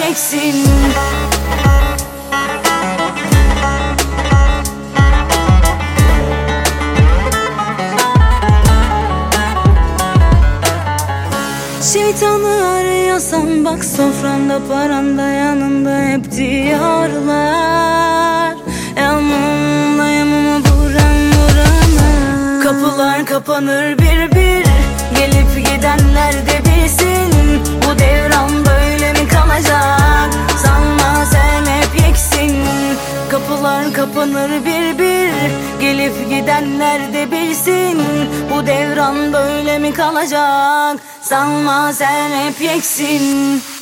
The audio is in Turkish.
yeksin. Şeytanı arıyorsan bak, sofranda paranda yanında hep diyorlar. Yanımdayım ama buram burama. Kapılar kapanır bir bir, gelip gidenler de bilsin. Bu devran böyle mi kalacak? Sanma sen hep yeksin. Kapılar kapanır bir bir, gelip gidenler de bilsin. Bu devran böyle mi kalacak? Sanma sen hep yeksin.